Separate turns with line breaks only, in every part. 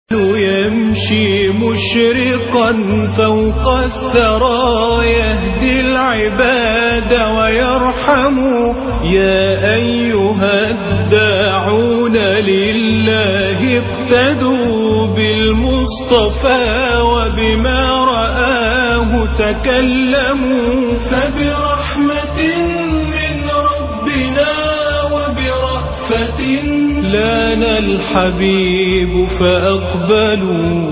يمشي مشرقا فوق الثرى يهدي العباد ويرحم. يا أيها الداعون لله اقتدوا بالمصطفى وبما رآه تكلموا. فبرحمة من ربنا وبرأفة لنا الحبيب فأقبلوا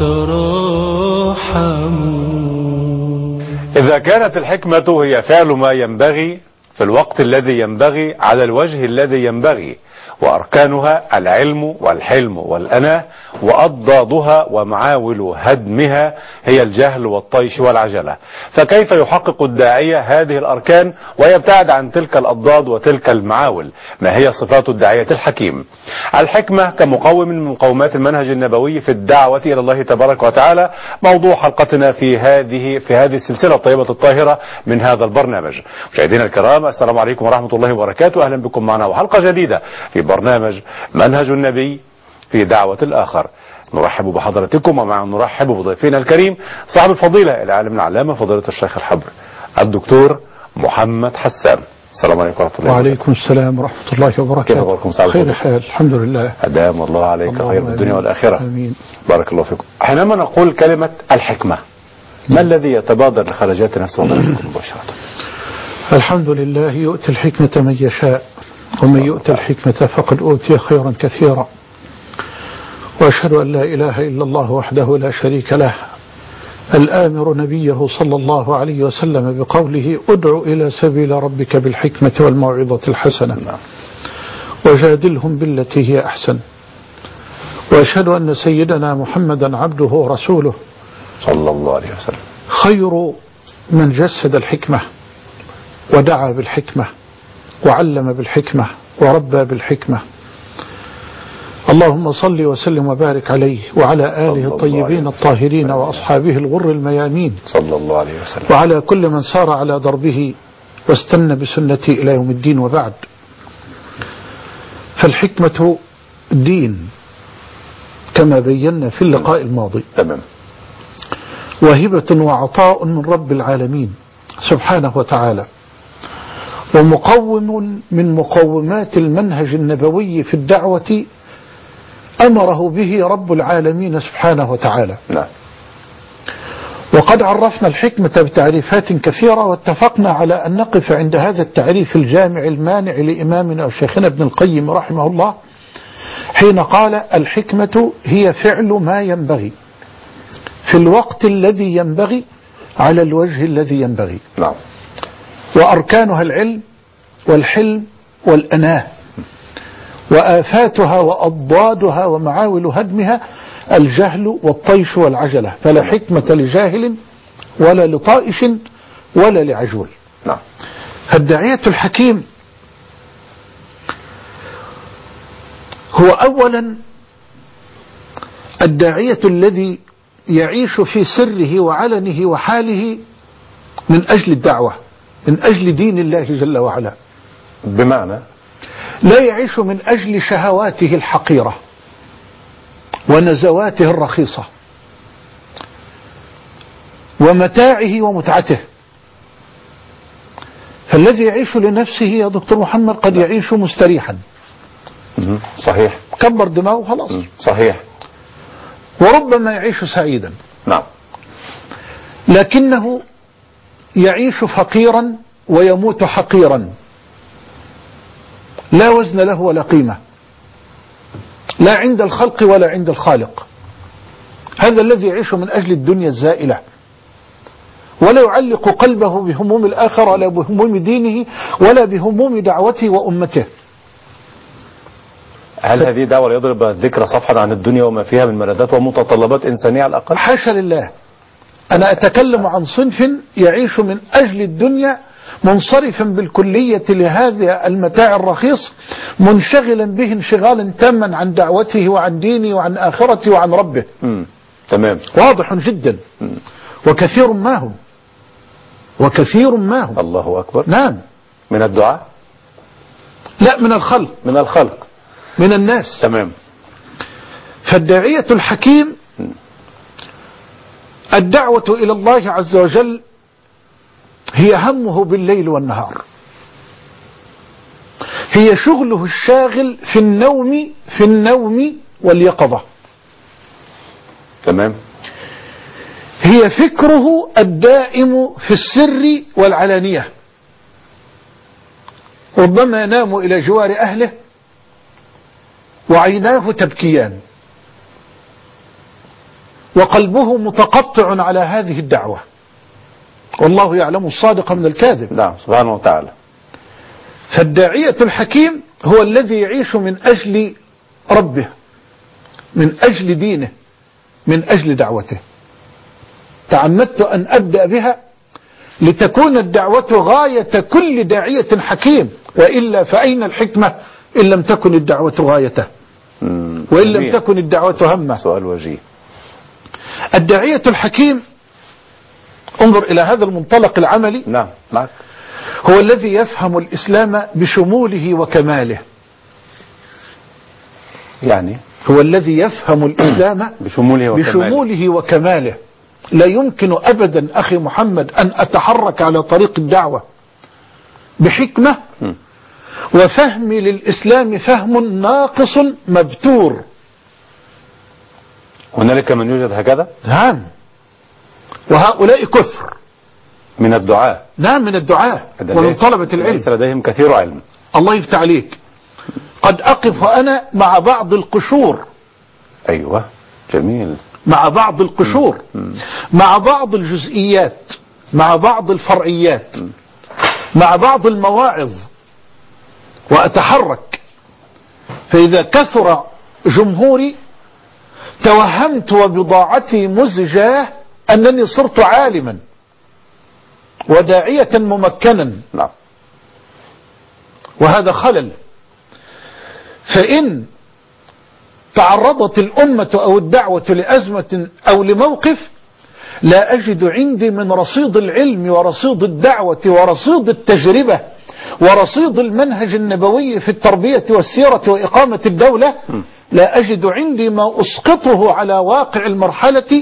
وتراحموا.
إذا كانت الحكمة هي فعل ما ينبغي في الوقت الذي ينبغي على الوجه الذي ينبغي، وأركانها العلم والحلم والأناة، وأضدادها ومعاول هدمها هي الجهل والطيش والعجلة، فكيف يحقق الداعية هذه الأركان ويبتعد عن تلك الأضداد وتلك المعاول؟ ما هي صفات الداعية الحكيم؟ الحكمة كمقوم من مقومات المنهج النبوي في الدعوة إلى الله تبارك وتعالى موضوع حلقتنا في هذه السلسلة الطيبة الطاهرة من هذا البرنامج. مشاهدينا الكرام، السلام عليكم ورحمة الله وبركاته، أهلا بكم معنا وحلقة جديدة في برنامج منهج النبي في دعوة الآخر. نرحب بحضراتكم ومع نرحب بضيفنا الكريم صاحب الفضيلة العالم العلامة فضيلة الشيخ الحبر الدكتور محمد حسان. السلام عليكم ورحمة الله
وعليكم السلام ورحمة الله وبركاته.
كيف أخباركم؟
خير حال الحمد لله.
أدام الله عليك خير الدنيا والآخرة.
آمين.
بارك الله فيكم. حينما نقول كلمة الحكمة ما الذي يتبادر لخرجات نفس وضعكم مباشرة؟
الحمد لله يؤتي الحكمة من يشاء ومن يؤتى الحكمة فقد أوتي خيرا كثيرا، وأشهد أن لا إله إلا الله وحده لا شريك له الآمر نبيه صلى الله عليه وسلم بقوله ادع إلى سبيل ربك بالحكمة والموعظة الحسنة وجادلهم بالتي هي أحسن. وأشهد أن سيدنا محمدا عبده ورسوله
صلى الله عليه وسلم
خير من جسد الحكمة ودعا بالحكمة وعلم بالحكمة وربى بالحكمة. اللهم صل وسلم وبارك عليه وعلى آله الطيبين الطاهرين وأصحابه الغر الميامين
صلى الله عليه وسلم
وعلى كل من سار على دربه واستنى بسنته إلى يوم الدين. وبعد، فالحكمة دين كما بينا في اللقاء الماضي.
تمام.
وهبة وعطاء من رب العالمين سبحانه وتعالى، ومقوم من مقومات المنهج النبوي في الدعوة أمره به رب العالمين سبحانه وتعالى.
نعم.
وقد عرفنا الحكمة بتعريفات كثيرة، واتفقنا على أن نقف عند هذا التعريف الجامع المانع لإمامنا وشيخنا ابن القيم رحمه الله حين قال الحكمة هي فعل ما ينبغي في الوقت الذي ينبغي على الوجه الذي ينبغي.
نعم.
وأركانها العلم والحلم والأناة، وآفاتها وأضدادها ومعاول هدمها الجهل والطيش والعجلة، فلا حكمة لجاهل ولا لطائش ولا لعجول.
نعم.
فالداعية الحكيم هو أولا الداعية الذي يعيش في سره وعلنه وحاله من أجل الدعوة، من أجل دين الله جل وعلا،
بمعنى
لا يعيش من أجل شهواته الحقيرة ونزواته الرخيصة ومتاعه ومتعته. فالذي يعيش لنفسه يا دكتور محمد قد يعيش مستريحا.
صحيح.
كبر دماغه خلاص.
صحيح.
وربما يعيش سعيدا.
نعم.
لكنه يعيش فقيرا ويموت حقيرا، لا وزن له ولا قيمة، لا عند الخلق ولا عند الخالق. هذا الذي يعيش من أجل الدنيا الزائلة، ولا يعلق قلبه بهموم الآخرة ولا بهموم دينه ولا بهموم دعوته وأمته.
هل هذه دعوة يضرب الذكر صفحا عن الدنيا وما فيها من ملذات ومتطلبات إنسانية على الأقل؟
حاشا لله. أنا أتكلم عن صنف يعيش من أجل الدنيا منصرفا بالكلية لهذا المتاع الرخيص، منشغلا به انشغالا تاما عن دعوته وعن دينه وعن آخرته وعن ربه.
تمام.
واضح جدا. وكثير ما هم
الله أكبر.
نعم.
من الدعاء؟
لا، من الخلق.
من الخلق،
من الناس.
تمام.
فالداعية الحكيم الدعوة إلى الله عز وجل هي همه بالليل والنهار، هي شغله الشاغل في النوم واليقظة.
تمام.
هي فكره الدائم في السر والعلانية، ربما ينام إلى جوار أهله وعيناه تبكيان وقلبه متقطع على هذه الدعوة، والله يعلم الصادق من الكاذب.
نعم سبحانه وتعالى.
فالداعية الحكيم هو الذي يعيش من أجل ربه، من أجل دينه، من أجل دعوته. تعمدت أن أبدأ بها لتكون الدعوة غاية كل داعية حكيم، وإلا فأين الحكمة إن لم تكن الدعوة غايته، وإن لم تكن الدعوة همه.
سؤال وجيه.
الداعية الحكيم، انظر إلى هذا المنطلق العملي.
نعم معك.
هو الذي يفهم الإسلام بشموله وكماله.
يعني
هو الذي يفهم الإسلام بشموله وكماله. لا يمكن أبدا أخي محمد أن أتحرك على طريق الدعوة بحكمة وفهمي للإسلام فهم ناقص مبتور.
هنالك من يوجد هكذا؟
نعم، وهؤلاء كثر
من الدعاة.
نعم، من الدعاة ومن طلبة العلم،
ليس لديهم كثير علم.
الله يفتح عليك. قد أقف أنا مع بعض القشور.
أيوة جميل.
مع بعض القشور، مع بعض الجزئيات، مع بعض الفرعيات، مع بعض المواعظ، وأتحرك. فإذا كثر جمهوري توهمت وبضاعتي مزجاه أنني صرت عالما وداعية ممكنا.
نعم.
وهذا خلل. فإن تعرضت الأمة أو الدعوة لأزمة أو لموقف، لا أجد عندي من رصيد العلم ورصيد الدعوة ورصيد التجربة ورصيد المنهج النبوي في التربية والسيرة وإقامة الدولة، لا أجد عندي ما أسقطه على واقع المرحلة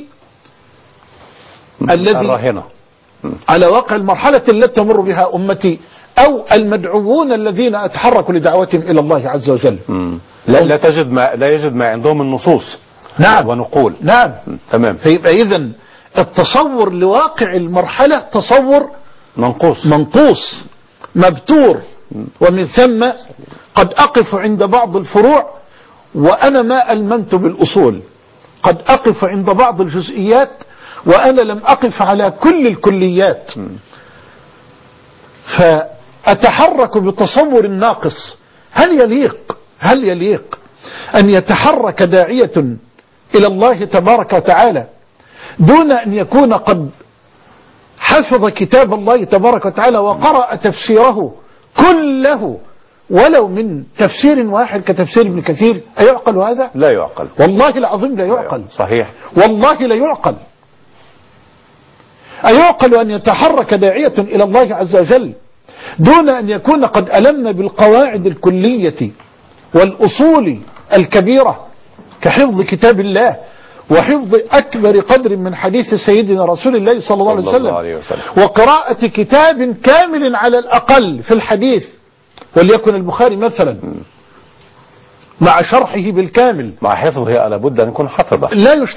الراهنة،
على واقع المرحلة التي تمر بها أمتي أو المدعوون الذين أتحركوا لدعوتهم إلى الله عز وجل.
لا يجد ما عندهم النصوص.
نعم
ونقول.
نعم.
تمام.
فيبقى إذن التصور لواقع المرحلة تصور منقوص مبتور. ومن ثم قد أقف عند بعض الفروع وأنا ما ألمنت بالأصول، قد أقف عند بعض الجزئيات وأنا لم أقف على كل الكليات، فأتحرك بتصور ناقص. هل يليق أن يتحرك داعية إلى الله تبارك وتعالى دون أن يكون قد حفظ كتاب الله تبارك وتعالى وقرأ تفسيره كله ولو من تفسير واحد كتفسير ابن كثير؟ أيعقل هذا؟
لا يعقل،
والله العظيم لا يعقل.
صحيح،
والله لا يعقل. أيعقل أن يتحرك داعية إلى الله عز وجل دون أن يكون قد ألم بالقواعد الكلية والأصول الكبيرة كحفظ كتاب الله وحفظ أكبر قدر من حديث سيدنا رسول الله صلى الله عليه وسلم وقراءة كتاب كامل على الأقل في الحديث، وليكن البخاري مثلا مع شرحه بالكامل.
مع حفظه لابد أن يكون حفظه.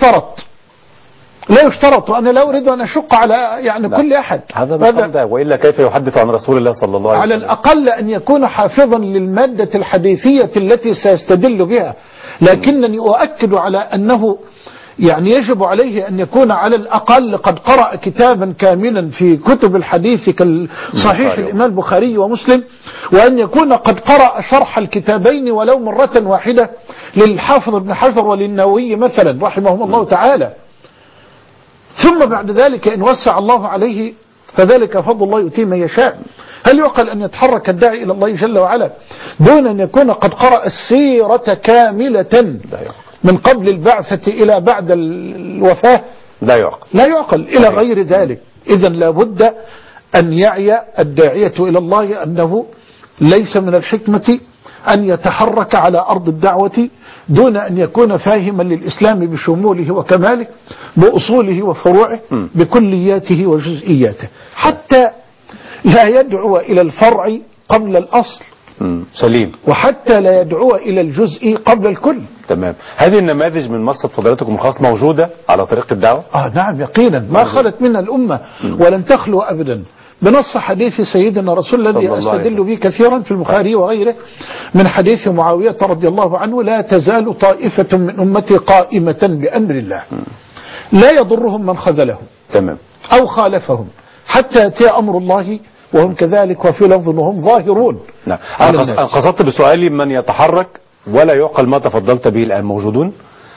لا يشترط، وأنا لا أريد أن أشق على كل أحد.
هذا وإلا كيف يحدث عن رسول الله صلى الله عليه وسلم؟
على الأقل أن يكون حافظا للمادة الحديثية التي سيستدل بها، لكنني أؤكد على أنه يجب عليه أن يكون على الأقل قد قرأ كتابا كاملا في كتب الحديث كصحيح الإمام البخاري ومسلم، وأن يكون قد قرأ شرح الكتابين ولو مرة واحدة للحافظ ابن حجر وللنووي مثلا رحمهم الله تعالى. ثم بعد ذلك إن وسع الله عليه فذلك فضل الله يؤتيه من يشاء. هل يعقل أن يتحرك الداعي إلى الله جل وعلا دون أن يكون قد قرأ السيرة كاملة من قبل البعثة إلى بعد الوفاة؟ لا يعقل إلى غير ذلك. إذن لابد أن يعي الداعية إلى الله أنه ليس من الحكمة أن يتحرك على أرض الدعوة دون أن يكون فاهما للإسلام بشموله وكماله، بأصوله وفروعه، بكلياته وجزئياته، حتى لا يدعو إلى الفرع قبل الأصل،
سليم،
وحتى لا يدعو إلى الجزء قبل الكل.
تمام. هذه النماذج من مصر فضيلتكم الخاص موجودة على طريق الدعوة؟
نعم يقينا، ما خلت منها الأمة ولن تخلو أبدا، بنص حديث سيدنا رسول الذي أستدل به كثيرا في البخاري وغيره من حديث معاوية رضي الله عنه: لا تزال طائفة من أمتي قائمة بأمر الله لا يضرهم من خذلهم
تمام
أو خالفهم حتى يأتي أمر الله وهم كذلك، وفي لفظ وهم ظاهرون.
نعم. أنا قصدت بسؤالي من يتحرك ولا يعقل ما تفضلت به الآن موجودون،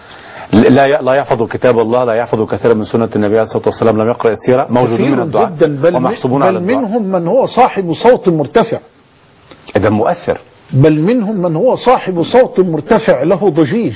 لا يحفظ كتاب الله، لا يحفظ كثيرا من سنة النبي عليه الصلاة والسلام، لم يقرأ السيرة، موجودون من الدعاء ومحسوبون على الدعاء.
بل منهم من هو صاحب صوت مرتفع،
إذا مؤثر.
بل منهم من هو صاحب صوت مرتفع له ضجيج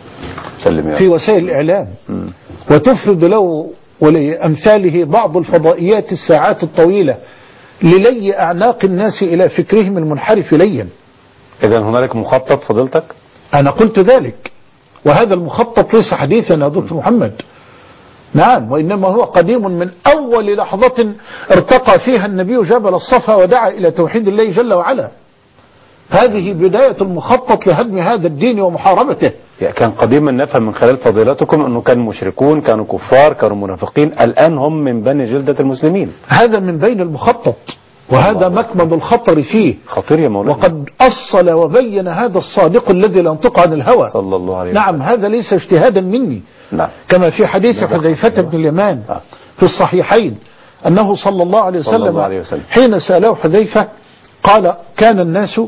في وسائل الإعلام، وتفرد له ولأمثاله بعض الفضائيات الساعات الطويلة للي أعناق الناس إلى فكرهم المنحرف ليا.
إذا هنالك مخطط فضيلتك؟
أنا قلت ذلك، وهذا المخطط ليس حديثا يا دكتور محمد، نعم، وإنما هو قديم من أول لحظة ارتقى فيها النبي جبل الصفا ودعا إلى توحيد الله جل وعلا. هذه بداية المخطط لهدم هذا الدين ومحاربته.
كان قديما نفهم من خلال فضيلتكم أنه كانوا مشركون، كانوا كفار، كانوا منافقين، الآن هم من بني جلدة المسلمين.
هذا من بين المخطط، وهذا مكمن الخطر فيه،
خطير يا مولانا.
وقد أصل وبين هذا الصادق الذي لا ينطق عن الهوى
صلى الله عليه وسلم.
نعم، هذا ليس اجتهادا مني.
نعم.
كما في حديث حذيفة بن اليمان في الصحيحين أنه صلى الله عليه وسلم حين سأله حذيفة قال: كان الناس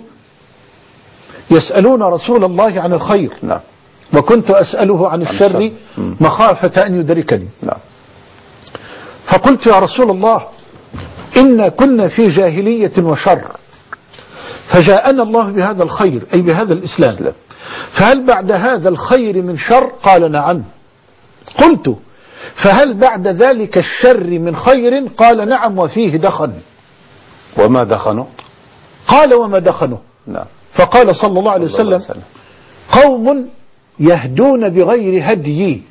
يسألون رسول الله عن الخير،
نعم،
وكنت أسأله عن الشر مخافة أن يدركني.
نعم.
فقلت: يا رسول الله، إنا كنا في جاهلية وشر، فجاءنا الله بهذا الخير أي بهذا الإسلام، فهل بعد هذا الخير من شر؟ قال: نعم. قلت: فهل بعد ذلك الشر من خير؟ قال: نعم، وفيه دخن.
وما دخنه؟
قال: وما دخنه؟
نعم.
فقال صلى الله عليه وسلم: قوم يهدون بغير هدي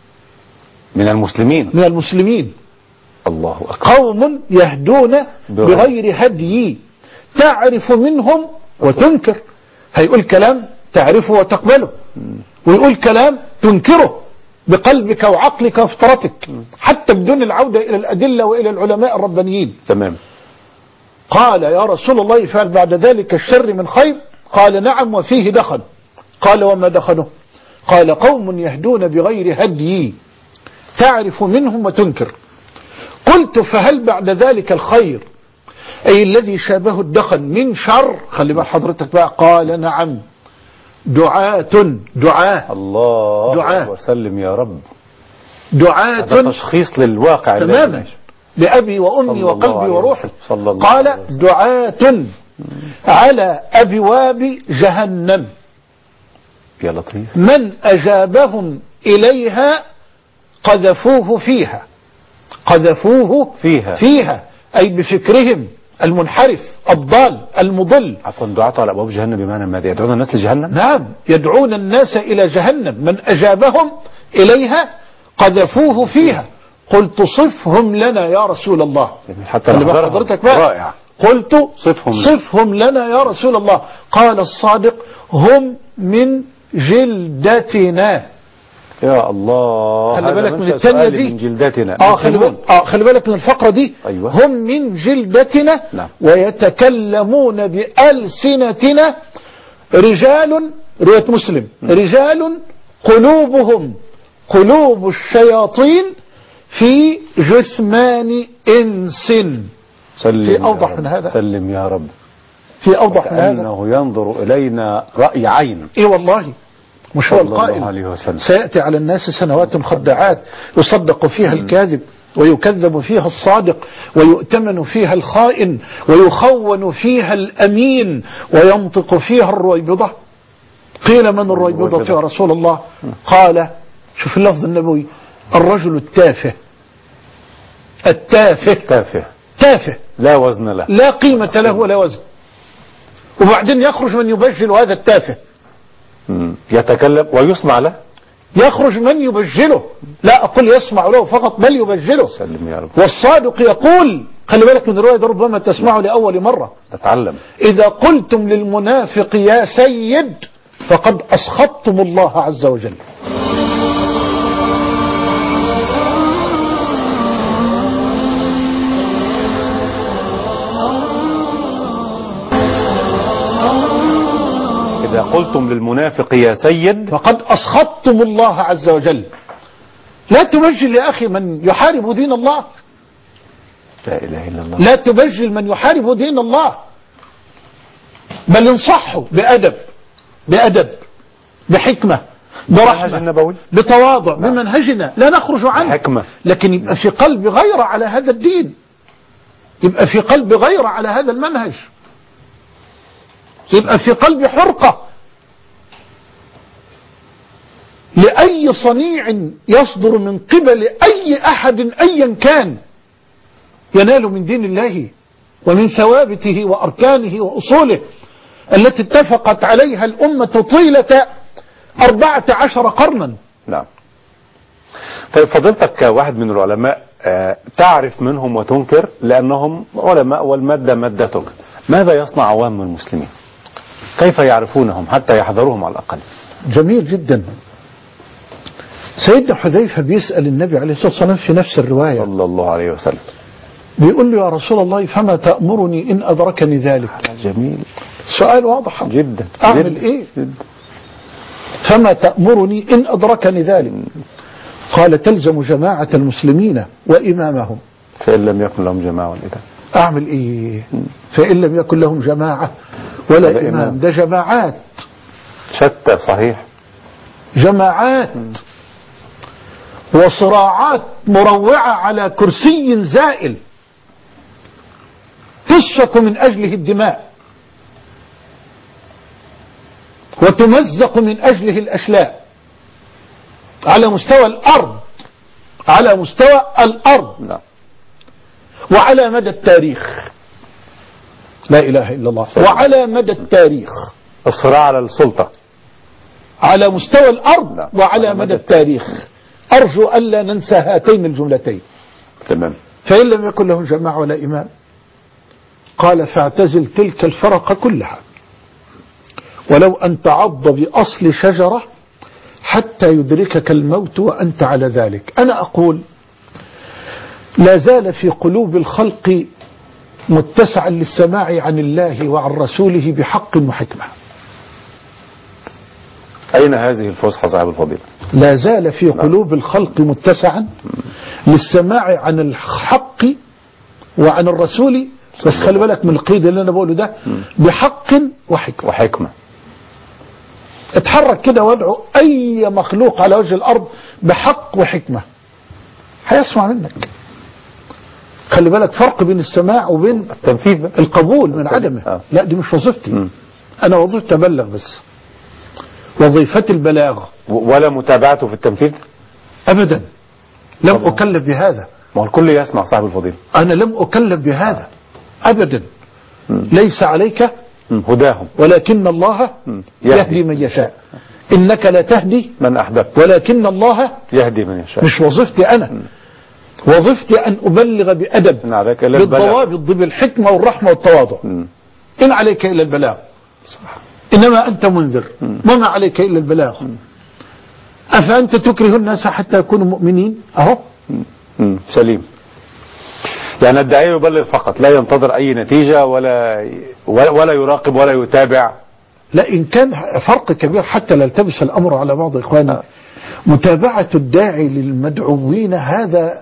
من المسلمين.
من المسلمين.
الله أكبر.
قوم يهدون بغير هدي تعرف منهم وتنكر. هيقول كلام تعرفه وتقبله، ويقول كلام تنكره بقلبك وعقلك وفطرتك، حتى بدون العودة إلى الأدلة وإلى العلماء الربانيين.
تمام.
قال: يا رسول الله، فهل بعد ذلك الشر من خير؟ قال: نعم، وفيه دخن. قال: وما دخنه؟ قال: قوم يهدون بغير هدي تعرف منهم وتنكر. قلت: فهل بعد ذلك الخير أي الذي شابه الدخن من شر؟ خلي بال حضرتك بقى. قال: نعم، دعاة.
الله
دعاة.
وسلم يا رب.
دعاة.
هذا تشخيص للواقع
تماما، بأبي وأمي وقلبي وروحي. قال: دعاة على أبواب جهنم،
يا لطيف،
من أجابهم إليها قذفوه فيها. قذفوه فيها أي بفكرهم المنحرف الضال المضل.
عفوا، دعاة على أبواب جهنم بمعنى ماذا؟ يدعون الناس لجهنم؟
نعم، يدعون الناس إلى جهنم، من أجابهم إليها قذفوه فيها. قلت: صفهم لنا يا رسول الله.
حتى
حضرتك بقى.
رائع.
قلت: صفهم لنا يا رسول الله. قال الصادق: هم من جلدتنا.
يا الله،
خلي بالك من الثانية دي،
من جلدتنا.
خلي بالك من الفقرة دي.
أيوة.
هم من جلدتنا.
نعم.
ويتكلمون بألسنتنا رجال، رواية مسلم، رجال قلوبهم قلوب الشياطين في جثمان إنس. في أوضح من هذا؟
سلم يا رب.
في أوضح من هذا؟
أنه ينظر إلينا رأي عين.
إيه والله، مش هو القائل: سيأتي على الناس سنوات خداعات يصدق فيها الكاذب ويكذب فيها الصادق ويؤتمن فيها الخائن ويخون فيها الأمين وينطق فيها الرويبضة. قيل: من الرويبضة يا رسول الله؟ قال، شوف اللفظ النبوي: الرجل التافه. التافه تافه لا وزن له، لا قيمة له ولا وزن. وبعدين يخرج من يبجل هذا التافه،
يتكلم ويسمع له،
يخرج من يبجله، لا أقول يسمع له فقط بل يبجله.
سلم يا رب.
والصادق يقول، خلي بالك من الرواية ربما تسمعه لأول مرة،
نتعلم.
إذا قلتم للمنافق يا سيد فقد أسخطتم الله عز وجل.
إذا قلتم للمنافق يا سيد
فقد أسخطتم الله عز وجل. لا تبجل يا أخي من يحارب دين الله،
لا إله إلا الله.
لا تبجل من يحارب دين الله، بل انصحه بأدب، بأدب، بحكمة، برحمة، بتواضع، بمنهجنا لا نخرج عنه،
حكمة.
لكن يبقى في قلب غيرة على هذا الدين، يبقى في قلب غيرة على هذا المنهج، يبقى في قلب حرقة لأي صنيع يصدر من قبل أي أحد أيا كان ينال من دين الله ومن ثوابته وأركانه وأصوله التي اتفقت عليها الأمة طيلة 14 قرنا.
نعم. طيب فضلتك كواحد من العلماء تعرف منهم وتنكر لأنهم علماء والمادة مادتك، ماذا يصنع عوام المسلمين؟ كيف يعرفونهم حتى يحذروهم على الأقل؟
جميل جدا. سيدنا حذيفة بيسأل النبي عليه الصلاة والسلام في نفس الرواية
صلى الله عليه وسلم،
بيقول له يا رسول الله فما تأمرني إن أدركني ذلك؟
جميل،
سؤال واضح
جدا.
أعمل
جداً.
إيه؟
جداً.
فما تأمرني إن أدركني ذلك؟ قال تلزم جماعة المسلمين وإمامهم.
فإن لم يكن لهم جماعة ولا إمام.
أعمل إيه؟ فإن لم يكن لهم جماعة ولا إمام. ده جماعات
شتى، صحيح،
جماعات وصراعات مروعة على كرسي زائل تسفك من أجله الدماء وتمزق من أجله الأشلاء على مستوى الأرض، على مستوى الأرض.
لا.
وعلى مدى التاريخ، لا إله إلا الله، وعلى مدى التاريخ.
الصراع على السلطة
على مستوى الأرض.
لا.
وعلى مدى التاريخ. أرجو ألا ننسى هاتين الجملتين.
تمام.
فإن لم يكن له جماعة ولا إمام قال فاعتزل تلك الفرق كلها ولو أن تعض بأصل شجرة حتى يدركك الموت وأنت على ذلك. أنا أقول لا زال في قلوب الخلق متسعا للسماع عن الله وعن رسوله بحق وحكمة.
أين هذه الفسحة صاحب الفضيلة؟
لا زال في قلوب الخلق متسعا للسماع عن الحق وعن الرسول، بس خلي بالك من القيد اللي أنا بقوله ده، بحق وحكمة. اتحرك كده وادعو أي مخلوق على وجه الأرض بحق وحكمة هيسمع منك. خلي بالك فرق بين السماع وبين
التنفيذ،
القبول من عدمه. لا دي مش وظيفتي. أنا وظيفتي أبلغ بس، وظيفتي البلاغ،
ولا متابعته في التنفيذ
أبدا. لم أكلف بهذا.
ما هو الكل يسمع صاحب الفضيلة.
أنا لم أكلف بهذا أبدا. ليس عليك
هداهم
ولكن الله يهدي من يشاء. إنك لا تهدي
من أحببت
ولكن الله
يهدي من يشاء.
مش وظيفتي أنا. وظيفتي أن أبلغ بأدب، بالضوابط، بالحكمة والرحمة والتواضع. إن عليك إلا البلاغ، صح. إنما أنت منذر وما عليك إلا البلاغ. أفأنت تكره الناس حتى يكونوا مؤمنين؟ أهو
سليم. يعني الداعية يبلغ فقط، لا ينتظر أي نتيجة ولا يراقب ولا يتابع.
لا، إن كان فرق كبير حتى لا يلتبس الأمر على بعض إخواني. متابعة الداعي للمدعوين هذا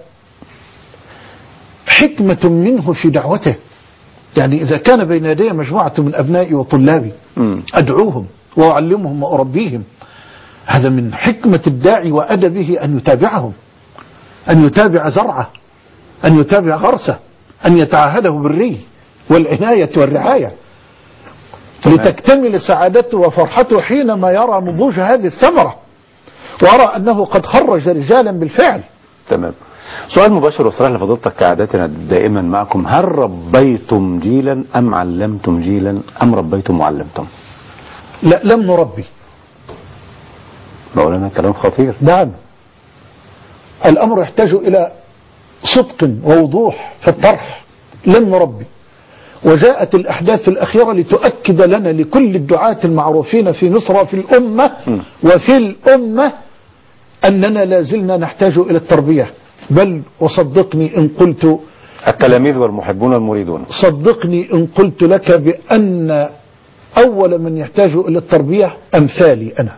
حكمة منه في دعوته. يعني إذا كان بين يدي مجموعة من أبنائي وطلابي أدعوهم وأعلمهم وأربيهم، هذا من حكمة الداعي وأدبه أن يتابعهم، أن يتابع زرعه، أن يتابع غرسه، أن يتعاهده بالري والعناية والرعاية، لتكتمل سعادته وفرحته حينما يرى نضوج هذه الثمرة ويرى أنه قد خرج رجالا بالفعل.
تمام. سؤال مباشر وصريح لفضيلتك كعادتنا دائما معكم: هل ربيتم جيلا أم علمتم جيلا أم ربيتم وعلمتم؟
لا، لم نربي.
مولانا كلام خطير.
نعم، الأمر يحتاج إلى صدق ووضوح في الطرح. لم نربي، وجاءت الأحداث الأخيرة لتؤكد لنا لكل الدعاة المعروفين في مصر وفي الأمة أننا لازلنا نحتاج إلى التربية. بل وصدقني إن قلت،
التلاميذ والمحبون المريدون،
صدقني إن قلت لك بأن أول من يحتاج إلى التربية أمثالي أنا.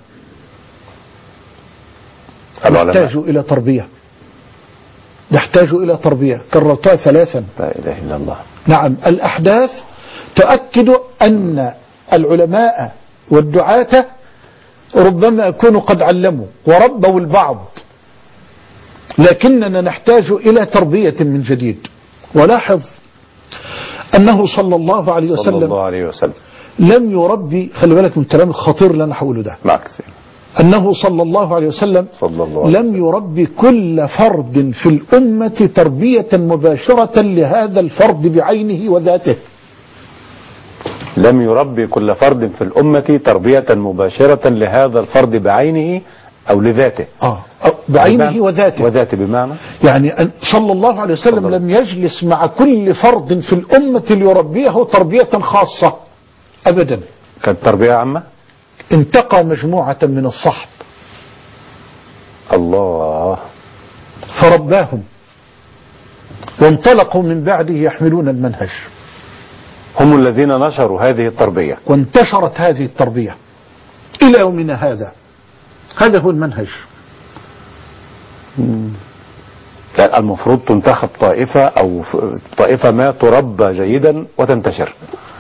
نحتاج إلى تربية، نحتاج إلى تربية. كررتها 3.
لا إله إلا الله.
نعم، الأحداث تؤكد أن العلماء والدعاة ربما يكونوا قد علموا وربوا البعض، لكننا نحتاج إلى تربية من جديد. ولاحظ أنه صلى الله عليه وسلم لم يربي، خلي بالك من الكلام الخطير اللي أنا هقوله ده، أنه صلى الله عليه وسلم لم يربي كل فرد في الأمة تربية مباشرة لهذا الفرد بعينه وذاته.
لم يربي كل فرد في الأمة تربية مباشرة لهذا الفرد بعينه أو لذاته.
بعينه وذاته.
وذاته بمعنى
يعني صلى الله عليه وسلم لم يجلس مع كل فرد في الأمة ليربيه تربية خاصة أبدا.
كانت تربية عامة.
انتقى مجموعة من الصحب
الله
فرباهم، وانطلقوا من بعده يحملون المنهج.
هم الذين نشروا هذه التربية،
وانتشرت هذه التربية إلى يومنا هذا. هذا هو المنهج.
كان المفروض تنتخب طائفة أو طائفة ما تربى جيدا وتنتشر،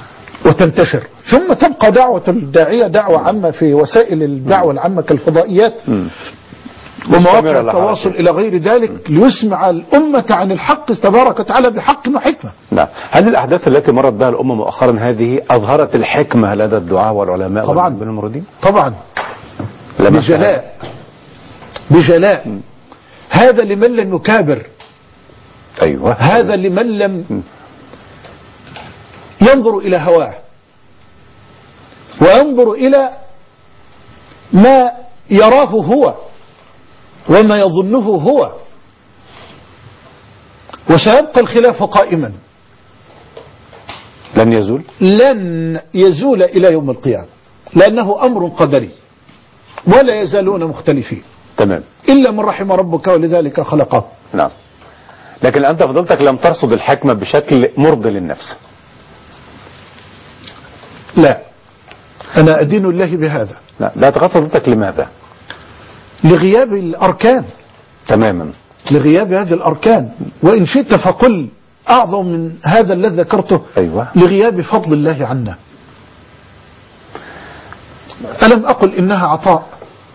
ثم تبقى دعوة الداعية دعوة عامة في وسائل الدعوة العامة كالفضائيات ومواقع التواصل إلى غير ذلك، ليسمع الأمة عن الحق تبارك وتعالى بحق وحكمة. نعم. هذه الأحداث التي مرت بها الأمة مؤخرا هذه أظهرت الحكمة لدى الدعاة والعلماء والمحبين المريدين. طبعا
بجلاء. هذا لمن لم يكابر.
أيوة.
هذا لمن لم ينظر إلى هواه وينظر إلى ما يراه هو وما يظنه هو. وسيبقى الخلاف قائما، لن يزول إلى يوم القيامة، لأنه أمر قدري ولا يزالون مختلفين.
تمام.
إلا من رحم ربك ولذلك خلقه.
نعم. لكن أنت فضلتك لم ترصد الحكمة بشكل مرضي للنفس.
لا، أنا أدين الله بهذا.
لا تغطى فضلتك. لماذا؟
لغياب الأركان.
تماما.
لغياب هذه الأركان، وإن شئت فقل أعظم من هذا الذي ذكرته.
أيوة.
لغياب فضل الله عنا. ألم أقل إنها عطاء،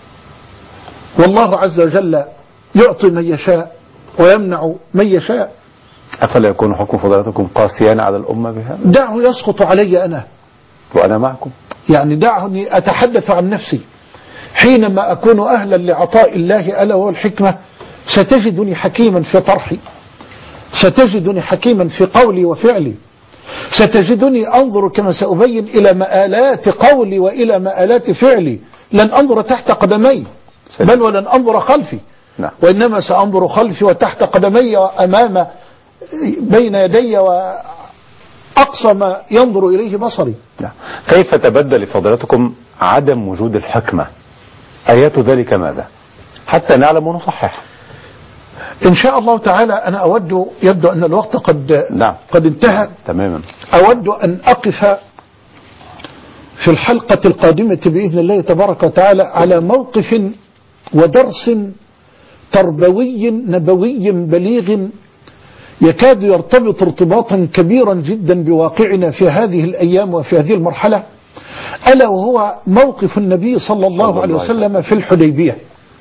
والله عز وجل يعطي من يشاء ويمنع من يشاء.
أفلا يكون حكم فضلاتكم قاسيا على الأمة بها؟
دعه يسقط علي أنا
وأنا معكم.
يعني دعني أتحدث عن نفسي. حينما أكون أهلا لعطاء الله ألا وهو الحكمة، ستجدني حكيما في طرحي، ستجدني حكيما في قولي وفعلي، ستجدني أنظر كما سأبين إلى مآلات قولي وإلى مآلات فعلي. لن أنظر تحت قدمي بل ولن أنظر خلفي.
نعم.
وإنما سأنظر خلفي وتحت قدمي وأمام بين يدي وأقصى ما ينظر إليه بصري.
نعم. كيف تبدل لفضلاتكم عدم وجود الحكمة؟ آيات ذلك ماذا؟ حتى نعلم ونصحح.
إن شاء الله تعالى أنا أود، يبدو أن الوقت قد انتهى.
تماما.
أود أن أقف في الحلقة القادمة بإذن الله تبارك وتعالى على موقف ودرس تربوي نبوي بليغ يكاد يرتبط ارتباطا كبيرا جدا بواقعنا في هذه الأيام وفي هذه المرحلة، ألا وهو موقف النبي صلى الله عليه وسلم في الحديبية.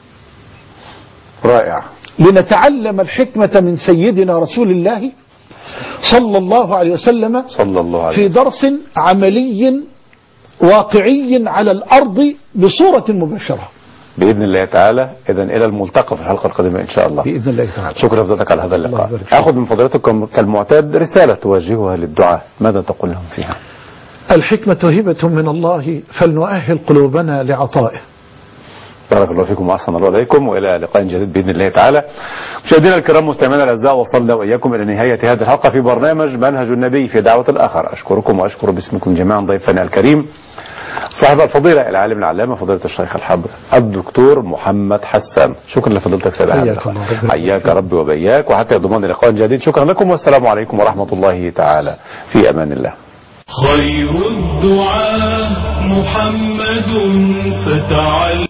رائع.
لنتعلم الحكمة من سيدنا رسول الله صلى الله عليه وسلم في درس عملي واقعي على الأرض بصورة مباشرة.
بإذن الله تعالى. إذا إلى الملتقى في الحلقة القادمة إن شاء الله
بإذن الله تعالى.
شكرا لفضلتك على هذا
الله
اللقاء.
يبارك فيك.
أخذ من فضلتكم كالمعتاد رسالة توجهها للدعاء، ماذا تقول لهم فيها؟
الحكمة هبة من الله فلنؤهل قلوبنا لعطائه.
بارك الله فيكم وأحسن الله إليكم، وإلى لقاء جديد بإذن الله تعالى. مشاهدينا الكرام مستمعينا الأعزاء، وصلنا وإياكم إلى نهاية هذه الحلقة في برنامج منهج النبي في دعوة الآخر. أشكركم وأشكر باسمكم جميعا ضيفنا الكريم صاحب الفضيلة العالم العلامة فضيلة الشيخ الحبر الدكتور محمد حسان. شكرا لفضيلتك سيد حياك ربي وبياك، وحتى يضمن لقاء جديد. شكرا لكم والسلام عليكم ورحمة الله تعالى، في أمان الله.
خير الدعاء محمد فتعال